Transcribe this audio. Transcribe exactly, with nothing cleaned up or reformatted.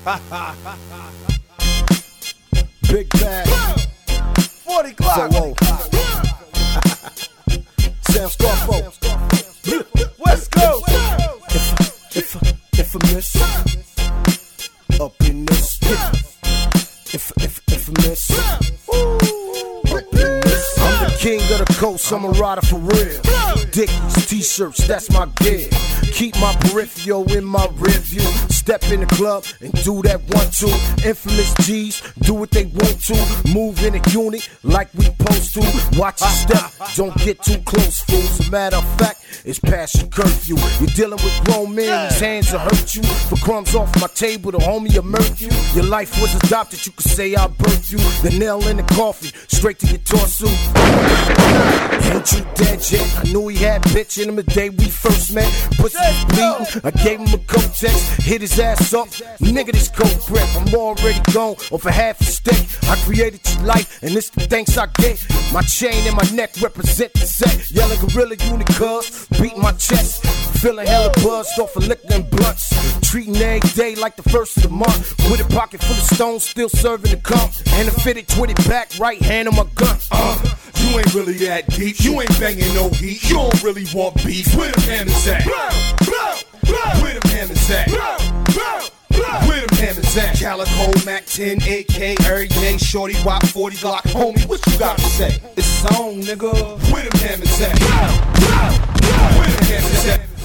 Big bag. forty Glock. So Sam Scarfo. West Coast. If, if, infamous. Up in this. If, if, infamous. Up in this. I'm the king of the coast, I'm a rider for real. Dickies, t-shirts, that's my gear. Keep my peripheral in my rear view. Step in the club and do that one two. Infamous G's do what they want to. Move in a unit like we supposed to. Watch your step, don't get too close, fools. As a matter of fact, it's past your curfew. You're dealing with grown men whose hands will hurt you. For crumbs off my table, the homie will murk you. Your life was adopted, you could say I birthed you. The nail in the coffin, straight to your torso. Ain't you dead yet? I knew he had bitch in him the day we first met. Pussy was bleeding, I gave him a coat text. Hit his ass up, nigga this coat grip. I'm already gone off a half a stick. I created your life, and it's the thanks I get. My chain and my neck represent the set. Yelling gorilla unit cuz, beat my chest. Feeling hella buzzed off of liquor and blunts. Treating every day like the first of the month. With a pocket full of stones, still serving the cup. And a fitted twitted back, right hand on my gun. Uh, You ain't really that deep. You ain't banging no heat. You don't really want beef. Where them hammers at? Where them hammers at? Where them hammers at? Calico, Mac ten, A K, every day. Shorty, Wop, forty Glock. Homie, what you got to say? It's on, nigga. Where them hammers at? Where them hammers at?